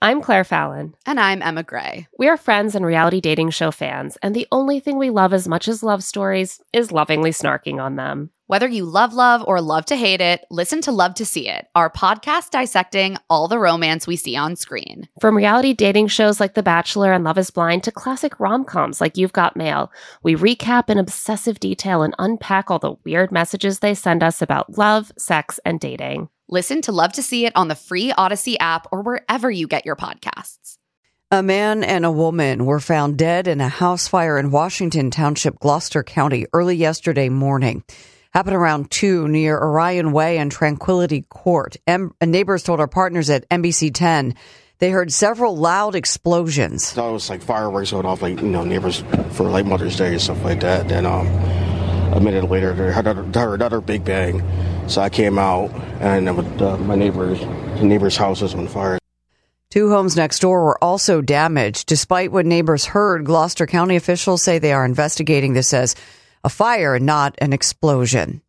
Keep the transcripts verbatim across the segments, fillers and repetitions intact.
I'm Claire Fallon. And I'm Emma Gray. We are friends and reality dating show fans, and the only thing we love as much as love stories is lovingly snarking on them. Whether you love love or love to hate it, listen to Love to See It, our podcast dissecting all the romance we see on screen. From reality dating shows like The Bachelor and Love is Blind to classic rom-coms like You've Got Mail, we recap in obsessive detail and unpack all the weird messages they send us about love, sex, and dating. Listen to Love to See It on the free Odyssey app or wherever you get your podcasts. A man and a woman were found dead in a house fire in Washington Township, Gloucester County, early yesterday morning. Happened around two near Orion Way and Tranquility Court. Em- neighbors told our partners at N B C ten they heard several loud explosions. I thought it was like fireworks going off, like, you know, neighbors for like Mother's Day and stuff like that. Then um, a minute later, they heard another, heard another big bang. So I came out, and uh, my neighbor's the neighbor's house was on fire. Two homes next door were also damaged. Despite what neighbors heard, Gloucester County officials say they are investigating this as a fire and not an explosion.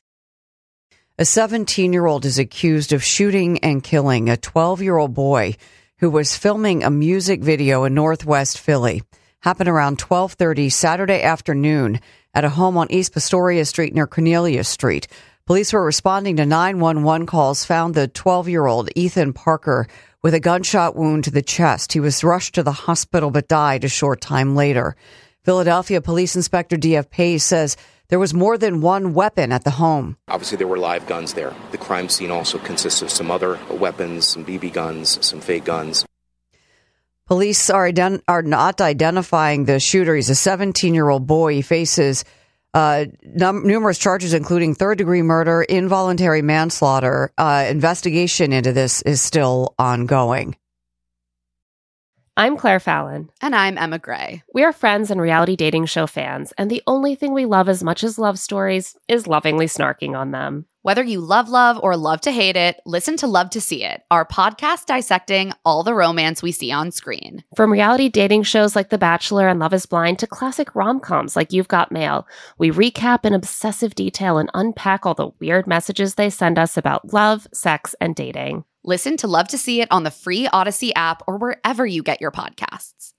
A seventeen-year-old is accused of shooting and killing a twelve-year-old boy who was filming a music video in Northwest Philly. Happened around twelve thirty Saturday afternoon at a home on East Pastoria Street near Cornelia Street. Police were responding to nine one one calls, found the twelve-year-old Ethan Parker with a gunshot wound to the chest. He was rushed to the hospital but died a short time later. Philadelphia Police Inspector D F Pace says there was more than one weapon at the home. Obviously, there were live guns there. The crime scene also consists of some other weapons, some B B guns, some fake guns. Police are, ident- are not identifying the shooter. He's a seventeen-year-old boy. He faces uh, num- numerous charges, including third-degree murder, involuntary manslaughter. Uh, investigation into this is still ongoing. I'm Claire Fallon. And I'm Emma Gray. We are friends and reality dating show fans, and the only thing we love as much as love stories is lovingly snarking on them. Whether you love love or love to hate it, listen to Love to See It, our podcast dissecting all the romance we see on screen. From reality dating shows like The Bachelor and Love is Blind to classic rom-coms like You've Got Mail, we recap in obsessive detail and unpack all the weird messages they send us about love, sex, and dating. Listen to Love to See It on the free Odyssey app or wherever you get your podcasts.